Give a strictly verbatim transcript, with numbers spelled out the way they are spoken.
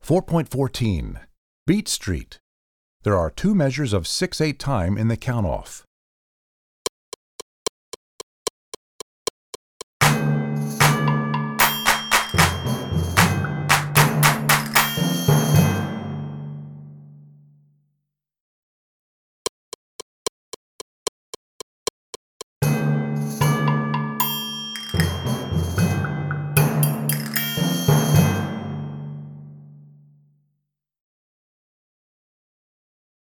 four point fourteen. Beat Street. There are two measures of six eight time in the count-off.